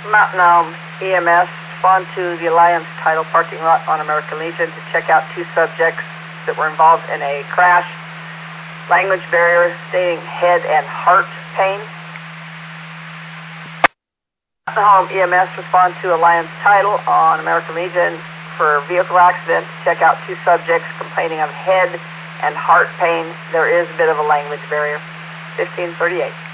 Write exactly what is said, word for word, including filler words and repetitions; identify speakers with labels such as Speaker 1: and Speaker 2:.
Speaker 1: Mountain Elm E M S spawned to the Alliance Title parking lot on American Legion to check out two subjects that were involved in a crash. Language barrier stating head and heart pain. Mountain Home E M S respond to Alliance Title on American Legion for vehicle accident to check out two subjects complaining of head and heart pain. There is a bit of a language barrier. fifteen thirty-eight.